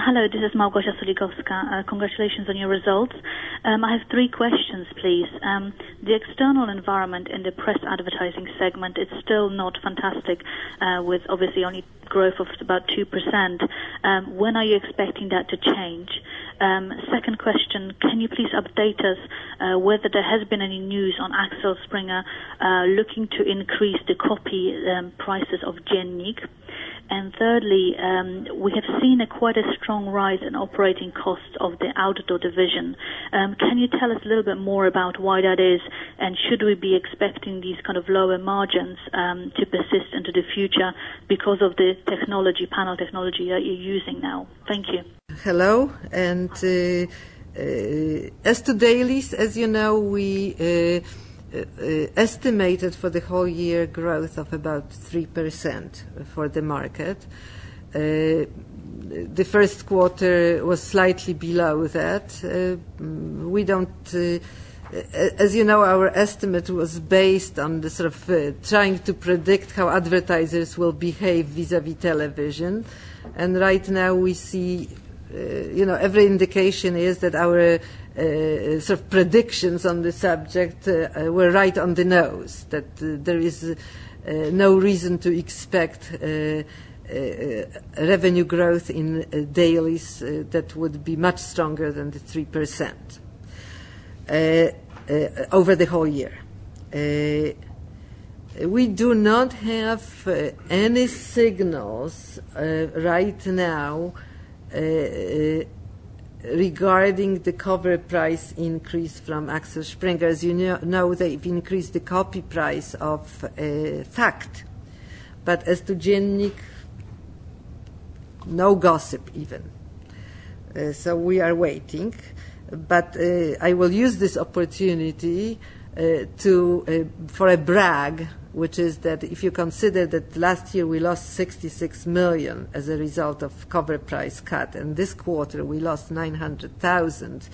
Hello, this is Małgosia Solikowska. Congratulations on your results. I have 3 questions, please. The external environment in the press advertising segment is still not fantastic, with obviously only growth of about 2%. When are you expecting that to change? Second question, can you please update us whether there has been any news on Axel Springer looking to increase the copy prices of Dziennik? And thirdly, we have seen quite a strong rise in operating costs of the outdoor division. Can you tell us a little bit more about why that is, and should we be expecting these kind of lower margins to persist into the future because of the panel technology that you're using now? Thank you. Hello, and as to dailies, as you know, we estimated for the whole year growth of about 3% for the market. The first quarter was slightly below that. We don't, as you know, our estimate was based on the sort of trying to predict how advertisers will behave vis-à-vis television. And right now we see, every indication is that our sort of predictions on the subject were right on the nose, that there is no reason to expect revenue growth in dailies that would be much stronger than the 3% over the whole year. We do not have any signals right now regarding the cover price increase from Axel Springer. As you know, they've increased the copy price of Fact. But as to Dziennik, no gossip even. So we are waiting. But I will use this opportunity for a brag, which is that if you consider that last year we lost 66 million as a result of cover price cut, and this quarter we lost 900,000,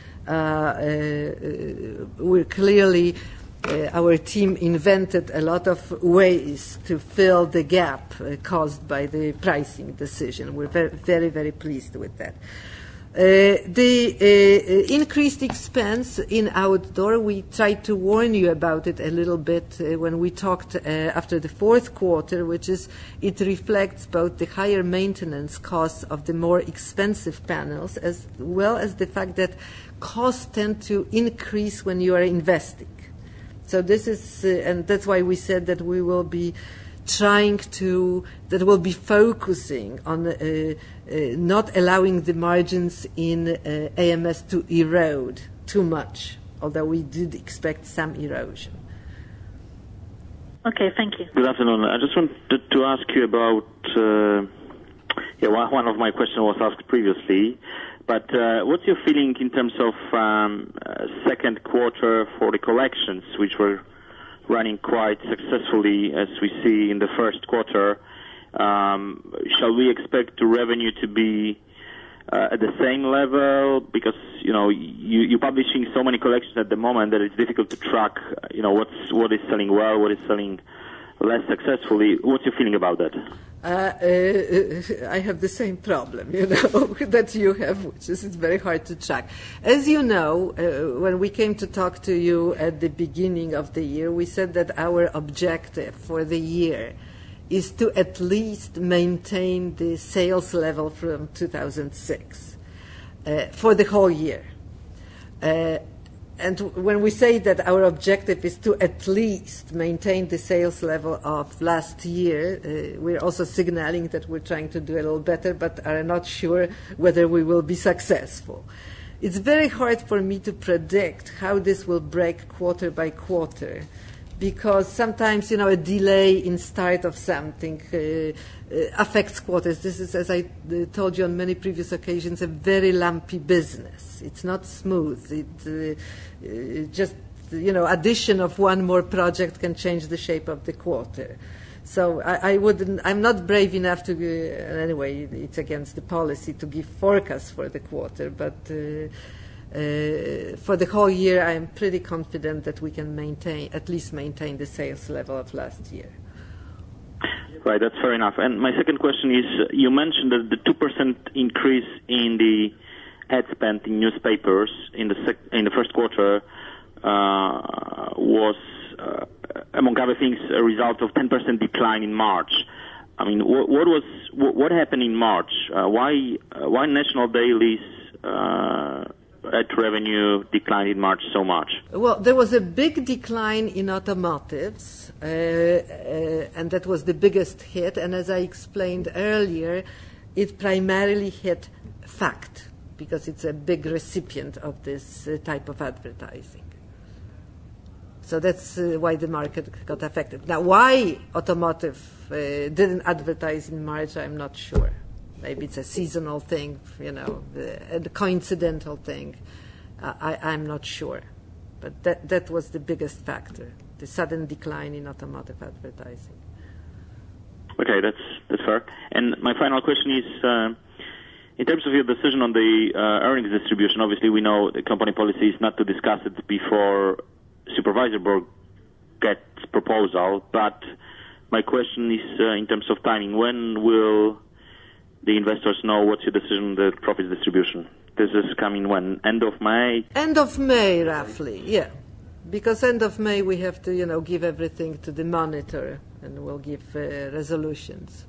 we're clearly, our team invented a lot of ways to fill the gap caused by the pricing decision. We're very, very, very pleased with that. The increased expense in outdoor, we tried to warn you about it a little bit when we talked after the fourth quarter, which is it reflects both the higher maintenance costs of the more expensive panels as well as the fact that costs tend to increase when you are investing. So this is, and that's why we said that we will be we'll be focusing on not allowing the margins in AMS to erode too much, although we did expect some erosion. Okay, thank you. Good afternoon. I just wanted to ask you about, one of my questions was asked previously, but what's your feeling in terms of second quarter for the collections, which were running quite successfully as we see in the first quarter? Shall we expect the revenue to be at the same level? Because, you're publishing so many collections at the moment that it's difficult to track, what is selling well, what is selling less successfully. What's your feeling about that? I have the same problem, that you have, which is it's very hard to track. As you know, when we came to talk to you at the beginning of the year, we said that our objective for the year is to at least maintain the sales level from 2006 for the whole year. And when we say that our objective is to at least maintain the sales level of last year, we're also signaling that we're trying to do a little better, but are not sure whether we will be successful. It's very hard for me to predict how this will break quarter by quarter, because sometimes, a delay in start of something affects quarters. This is, as I told you on many previous occasions, a very lumpy business. It's not smooth. Addition of one more project can change the shape of the quarter. So I'm not brave enough to, anyway, it's against the policy to give forecasts for the quarter, but for the whole year, I am pretty confident that we can at least maintain the sales level of last year. Right, that's fair enough. And my second question is, you mentioned that the 2% increase in the ad spend in newspapers in the first quarter was, among other things, a result of 10% decline in March. I mean, what happened in March? Why national dailies ad revenue declined in March so much? Well, there was a big decline in automotives, and that was the biggest hit. And as I explained earlier, it primarily hit Fact, because it's a big recipient of this type of advertising. So that's why the market got affected. Now, why automotive didn't advertise in March, I'm not sure. Maybe it's a seasonal thing, a coincidental thing. I'm not sure. But that was the biggest factor, the sudden decline in automotive advertising. Okay, that's fair. And my final question is, in terms of your decision on the earnings distribution, obviously we know the company policy is not to discuss it before Supervisory Board gets proposal, but my question is in terms of timing, when will the investors know what's your decision on the profits distribution? This is coming when? End of May? End of May, roughly, yeah. Because end of May we have to, give everything to the monitor, and we'll give resolutions.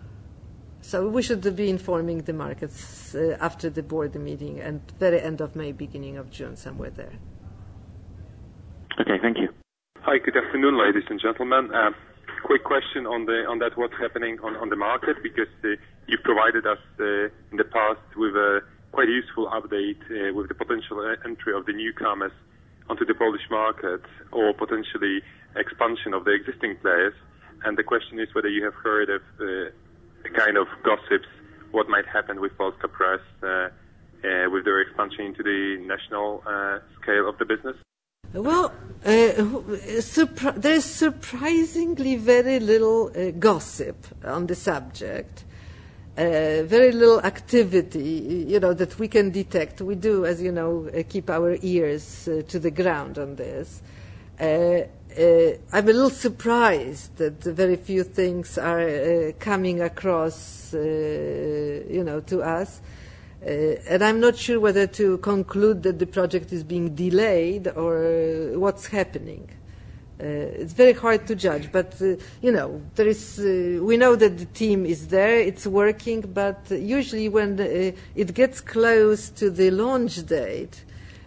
So we should be informing the markets after the board meeting, and very end of May, beginning of June, somewhere there. Okay, thank you. Hi, good afternoon, ladies and gentlemen. Quick question on that what's happening on the market, because you've provided us in the past with a quite useful update with the potential entry of the newcomers onto the Polish market, or potentially expansion of the existing players. And the question is whether you have heard of the kind of gossips, what might happen with Polska Press with their expansion into the national scale of the business? Well, there's surprisingly very little gossip on the subject, very little activity, that we can detect. We do, as you know, keep our ears to the ground on this. I'm a little surprised that very few things are coming across, to us. And I'm not sure whether to conclude that the project is being delayed or what's happening. It's very hard to judge, but there is. We know that the team is there; it's working. But usually, when it gets close to the launch date,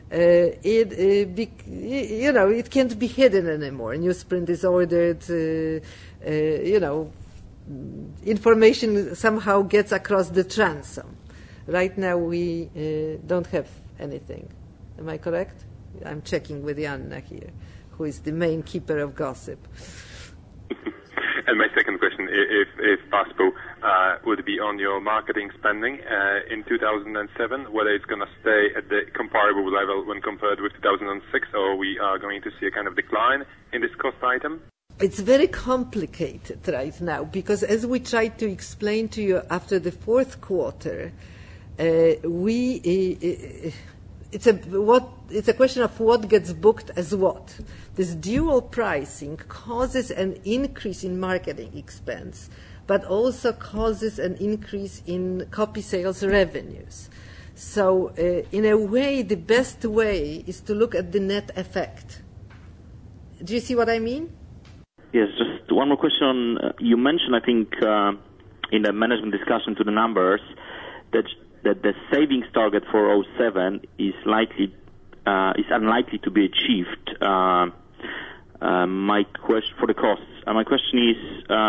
it can't be hidden anymore. Newsprint is ordered. Information somehow gets across the transom. Right now, we don't have anything. Am I correct? I'm checking with Joanna here, who is the main keeper of gossip. And my second question, if possible, would be on your marketing spending in 2007, whether it's going to stay at the comparable level when compared with 2006, or we are going to see a kind of decline in this cost item? It's very complicated right now, because as we tried to explain to you after the fourth quarter, it's a question of what gets booked as what. This dual pricing causes an increase in marketing expense, but also causes an increase in copy sales revenues. So in a way, the best way is to look at the net effect. Do you see what I mean? Yes, just one more question. You mentioned, I think, in the management discussion to the numbers, that the savings target for 2007 is unlikely to be achieved. My question for the costs. My question is,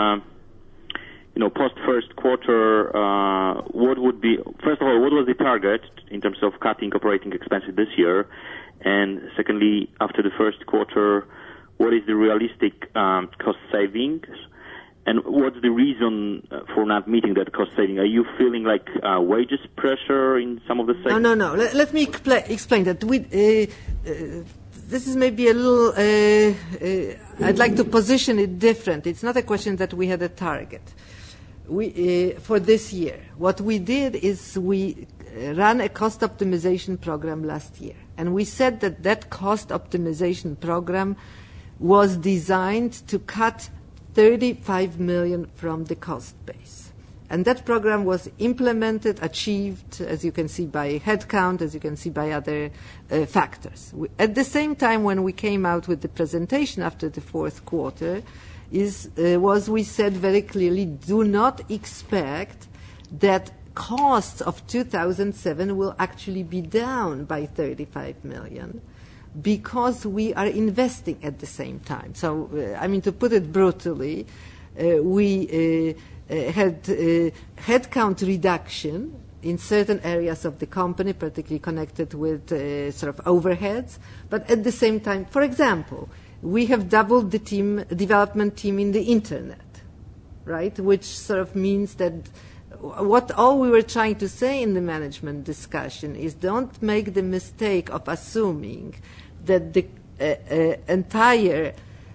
post first quarter, what would be, first of all, what was the target in terms of cutting operating expenses this year, and secondly, after the first quarter, what is the realistic cost savings? And what's the reason for not meeting that cost saving? Are you feeling like wages pressure in some of the segments? No. Let me explain that. This is maybe a little. I'd like to position it different. It's not a question that we had a target. For this year, what we did is we ran a cost optimization program last year, and we said that cost optimization program was designed to cut 35 million from the cost base. And that program was implemented, achieved, as you can see, by headcount, as you can see by other factors. At the same time, when we came out with the presentation after the fourth quarter, we said very clearly, do not expect that costs of 2007 will actually be down by 35 million because we are investing at the same time. So, to put it brutally, we had headcount reduction in certain areas of the company, particularly connected with sort of overheads. But at the same time, for example, we have doubled the development team in the internet, right? Which sort of means that all we were trying to say in the management discussion is don't make the mistake of assuming that the entire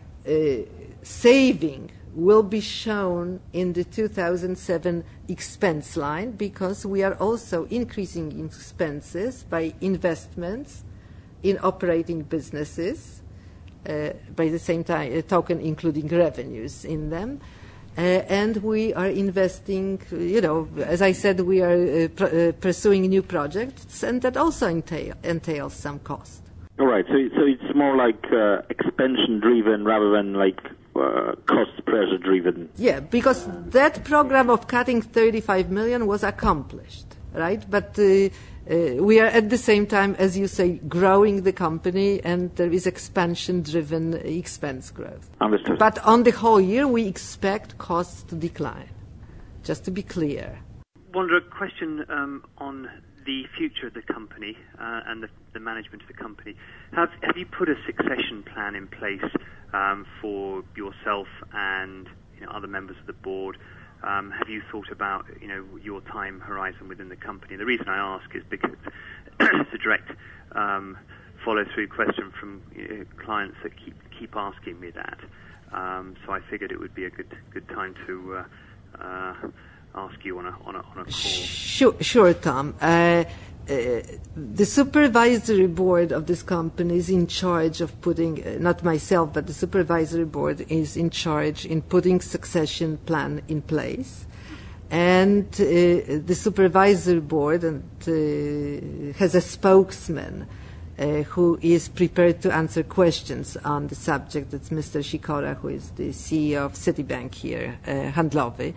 saving will be shown in the 2007 expense line, because we are also increasing expenses by investments in operating businesses, by the same token including revenues in them. And we are investing, as I said, we are pursuing new projects, and that also entails some cost. All right, so it's more like expansion-driven rather than like cost pressure-driven. Yeah, because that program of cutting 35 million was accomplished, right? But we are at the same time, as you say, growing the company, and there is expansion-driven expense growth. Understood. But on the whole year, we expect costs to decline, just to be clear. Wonder, a question on the future of the company and the management of the company. Have you put a succession plan in place for yourself and other members of the board? Have you thought about your time horizon within the company? The reason I ask is because it's a direct follow-through question from clients that keep asking me that. So I figured it would be a good time to ask you on a call. Sure, Tom. The supervisory board of this company is in charge of putting, not myself, but the supervisory board is in charge in putting succession plan in place. And the supervisory board has a spokesman who is prepared to answer questions on the subject. It's Mr. Sikora, who is the CEO of Citibank here, Handlowy.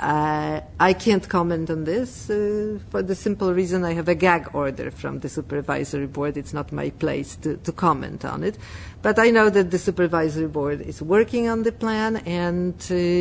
I can't comment on this for the simple reason I have a gag order from the supervisory board. It's not my place to comment on it. But I know that the supervisory board is working on the plan and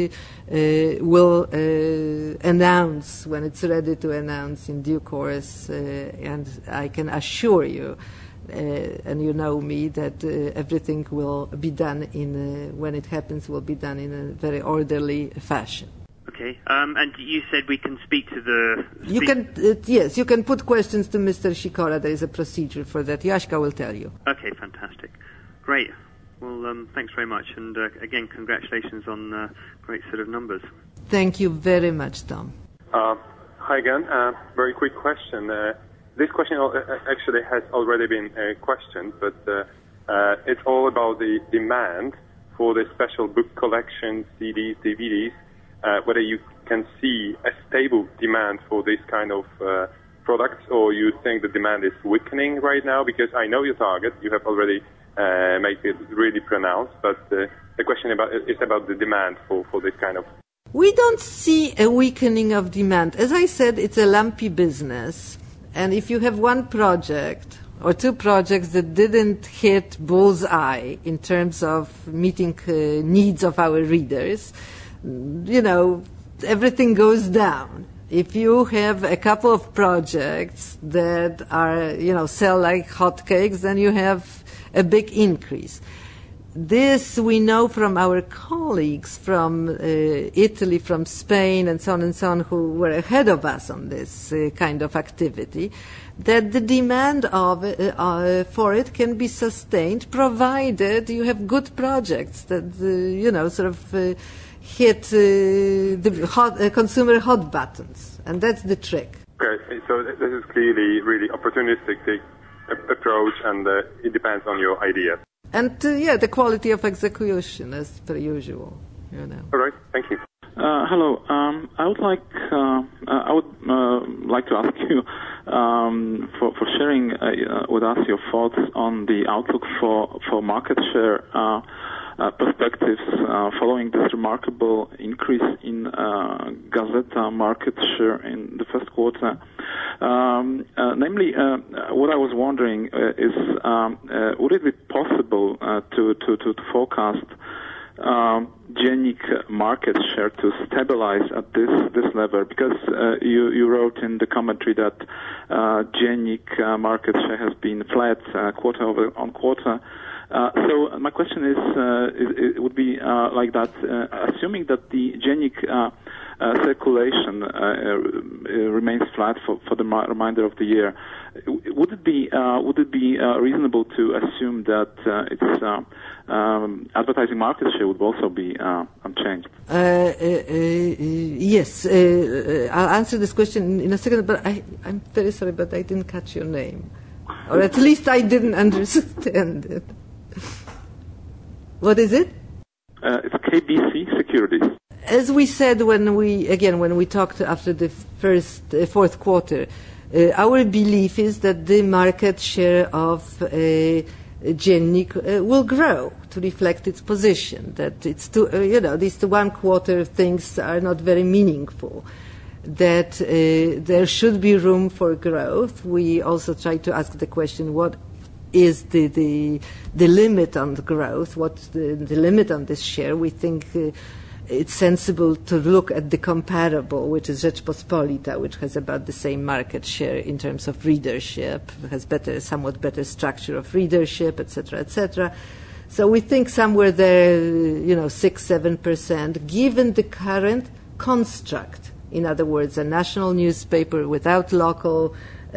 will announce when it's ready to announce in due course. And I can assure you, and you know me, that everything will be done when it happens, will be done in a very orderly fashion. Okay, and you said we can speak to the... Yes, you can put questions to Mr. Sikora. There is a procedure for that. Yashka will tell you. Okay, fantastic. Great. Well, thanks very much. And again, congratulations on a great set of numbers. Thank you very much, Tom. Hi again. Very quick question. This question actually has already been questioned, but it's all about the demand for the special book collections, CDs, DVDs. Whether you can see a stable demand for this kind of products, or you think the demand is weakening right now? Because I know your target, you have already made it really pronounced, but the question is about the demand for this kind of... We don't see a weakening of demand. As I said, it's a lumpy business, and if you have one project or two projects that didn't hit bullseye in terms of meeting needs of our readers, everything goes down. If you have a couple of projects that are, sell like hotcakes, then you have a big increase. This we know from our colleagues from Italy, from Spain, and so on, who were ahead of us on this kind of activity, that the demand for it can be sustained, provided you have good projects that, hit the consumer hot buttons, and that's the trick. Okay, so this is clearly really opportunistic approach, and it depends on your idea. And the quality of execution, as per usual. you know. All right. Thank you. Hello. I would like to ask you for sharing with us your thoughts on the outlook for market share perspectives following this remarkable increase in Gazeta market share in the first quarter. Namely, what I was wondering is, would it be possible to forecast Dziennik market share to stabilize at this level? Because you wrote in the commentary that Dziennik market share has been flat quarter on quarter. So my question is, it would be like that, assuming that the Dziennik circulation remains flat for the remainder of the year, would it be reasonable to assume that its advertising market share would also be unchanged? Yes, I'll answer this question in a second, but I'm very sorry, but I didn't catch your name. Or at least I didn't understand it. What is it? It's KBC Securities. As we said when we talked after the fourth quarter, our belief is that the market share of Dziennik will grow to reflect its position. That it's these 1 quarter things are not very meaningful. That there should be room for growth. We also try to ask the question: what is the limit on the growth? What's the limit on this share? We think it's sensible to look at the comparable, which is Rzeczpospolita, which has about the same market share in terms of readership, has somewhat better structure of readership, etc., etc. So we think somewhere there, 6-7%, given the current construct. In other words, a national newspaper without local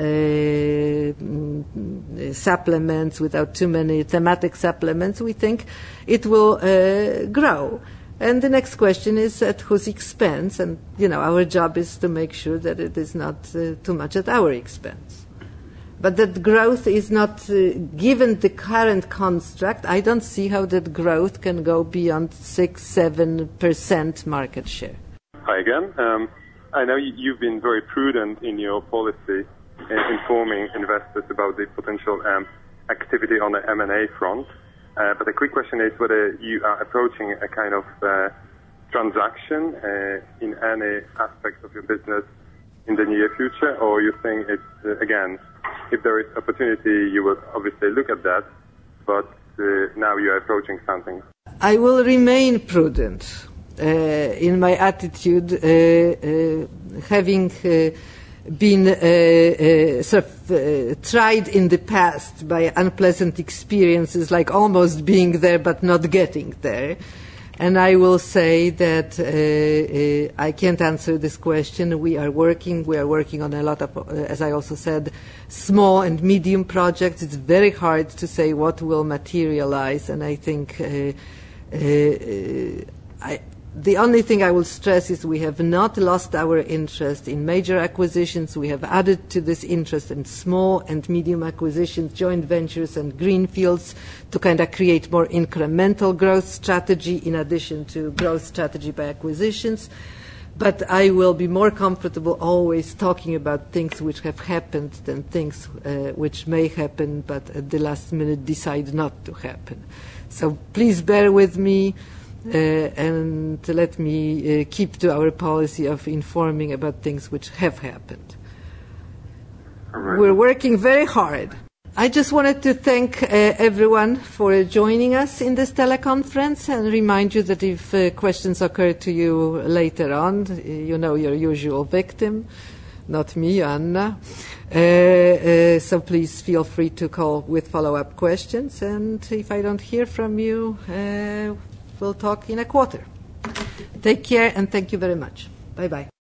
supplements, without too many thematic supplements, we think it will grow. And the next question is at whose expense? And, our job is to make sure that it is not too much at our expense. But that growth is not, given the current construct, I don't see how that growth can go beyond 6-7% market share. Hi again. I know you've been very prudent in your policy informing investors about the potential activity on the M&A front. But the quick question is whether you are approaching a kind of transaction in any aspect of your business in the near future, or you think it's, again, if there is opportunity, you will obviously look at that, but now you are approaching something? I will remain prudent in my attitude, having been tried in the past by unpleasant experiences, like almost being there but not getting there. And I will say that I can't answer this question. We are working on a lot of, as I also said, small and medium projects. It's very hard to say what will materialize, and I think the only thing I will stress is we have not lost our interest in major acquisitions. We have added to this interest in small and medium acquisitions, joint ventures and greenfields to kind of create more incremental growth strategy in addition to growth strategy by acquisitions. But I will be more comfortable always talking about things which have happened than things which may happen but at the last minute decide not to happen. So please bear with me. And let me keep to our policy of informing about things which have happened. Right. We're working very hard. I just wanted to thank everyone for joining us in this teleconference and remind you that if questions occur to you later on, you know your usual victim, not me, Anna. So please feel free to call with follow-up questions. And if I don't hear from you, we'll talk in a quarter. Take care and thank you very much. Bye-bye.